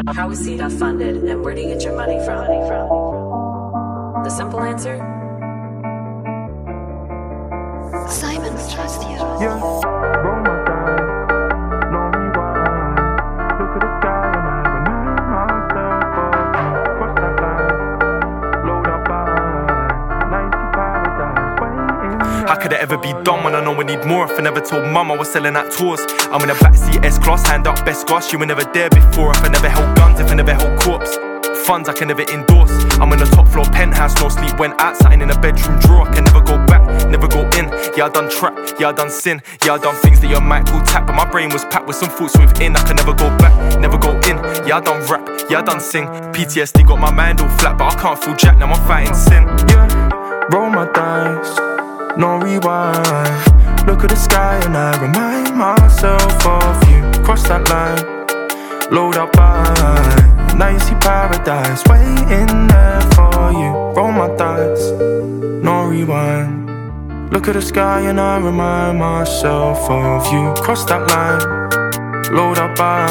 How is CETA funded, and where do you get your money from? The simple answer? Simon trust you. Yeah, roll my dice, no rewind. Look at the sky and I remind myself of cross that line, load up by 90 paradise, waiting. How could it ever be done when I know I need more? If I never told mum I was selling at tours. I'm in a backseat S-Class, hand up best glass. You were never there before. If I never held guns, if I never held corpse. Funds I can never endorse. I'm in a top floor penthouse, no sleep when out. Sitting in a bedroom drawer, I can never go back, never go in. Yeah, I done trap, yeah, I done sin. Yeah, I done things that your might call tap. But my brain was packed with some thoughts within. I can never go back, never go in. Yeah, I done rap, yeah, I done sing. PTSD got my mind all flat, but I can't feel jack, now I'm fighting sin. Yeah, roll my dice, no rewind. Look at the sky and I remind myself of you. Cross that line, load up by 90 paradise, waiting there for you. Roll my dice, no rewind. Look at the sky and I remind myself of you. Cross that line, load up by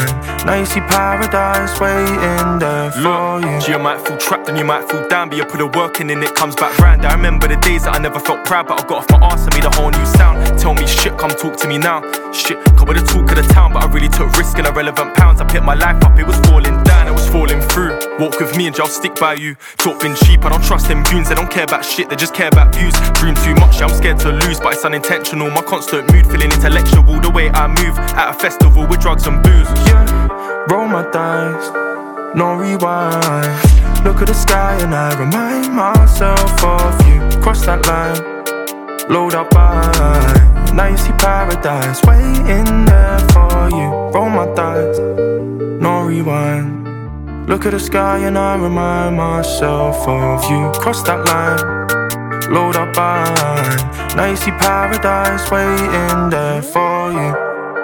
90 paradise, waiting there for you. Gee, you might feel trapped and you might feel down, but you put the work in and it comes back round. I remember the days that I never felt proud, but I got off my arse and made a whole new sound. Tell me shit, come talk to me now. Shit, come with the talk of the town, but I really took risk in irrelevant pounds. I picked my life up, it was falling down, it was falling through. Walk with me and I'll stick by you. Talk been cheap, I don't trust them goons. They don't care about shit, they just care about views. Dream too much, I'm scared to lose, but it's unintentional. My constant mood, feeling intellectual, the way I move. At a festival with drugs and booze. Yeah, roll my dice, no rewind. Look at the sky and I remind myself of you. Cross that line, load up by 90 paradise, waiting there for you. Roll my dice, no rewind. Look at the sky and I remind myself of you. Cross that line, load up by 90 paradise, waiting there for you.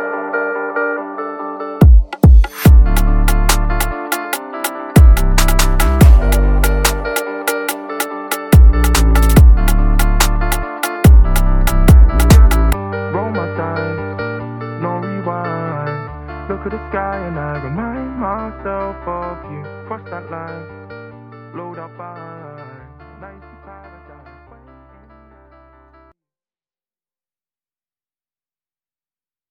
Look at the sky and I remind myself of you. Cross that line, load up by